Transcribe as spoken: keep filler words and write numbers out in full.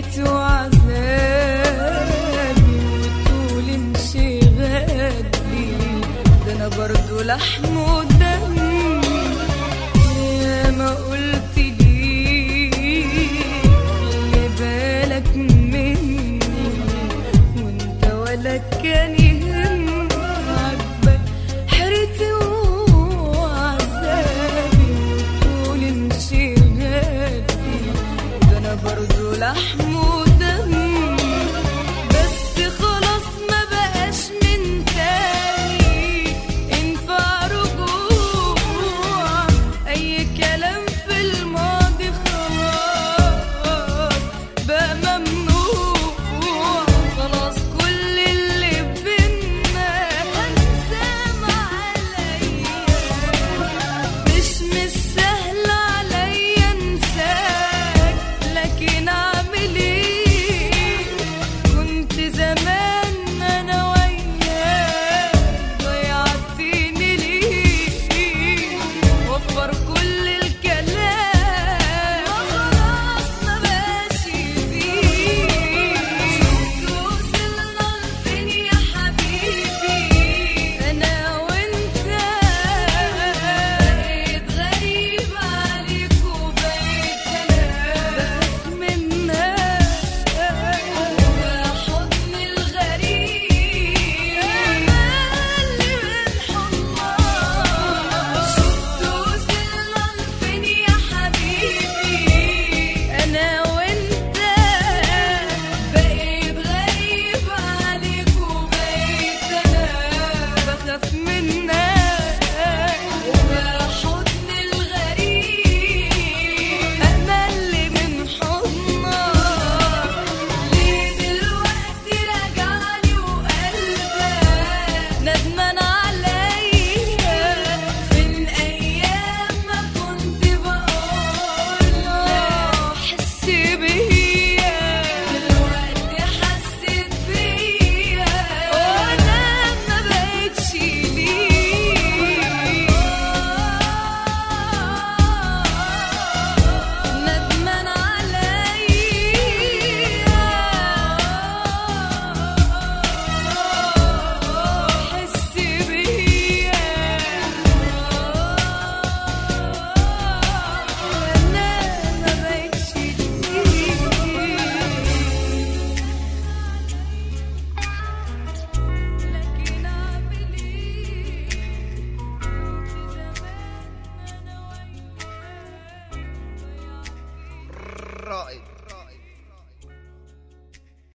حيرتي وعذابي وطول انشغالي، ده انا برضو لحم ودمي. يا ما قلت لي خلي بالك مني، وانت ولا كان يهمك. عجبك حيرتي وعذابي وطول انشغالي، ده انا برضو لحم ودمي. بس خلاص ما بقاش من تاني ينفع رجوع، اي كلام في الماضي خلاص بقى ممنوع. خلاص كل اللي بينا هنساه مع الايام، مش مش سهل عليا انساك، لكن اعمل ايه؟ كنت زمان انا وياك ضيعتني ليه؟ وفر كل الكلام خلاص ما بقاش فيه. وصلنا لفين يا حبيبي انا وانت؟ بقيت غريب عليك وبقيت انا بخاف منك، وحضن الغريب امل من حضنك. شفت وصلنا لفين يا حبيبي انا وانت؟ بقيت غريب عليك وبقيت انا بخاف منك، وحضن الغريب امل من حضنك. ليه دلوقتي راجعلي وقلبك ندمان عليا؟ فين ايام ما كنت بقولك حس بيا؟ دلوقتي حسيت بيا وانا ما بقتش ليك. ندمان عليا حس بيا وانا ما بقتش ليك. لكن اعمل ايه؟ كنت زمان انا وياك ضيعتني. رائد.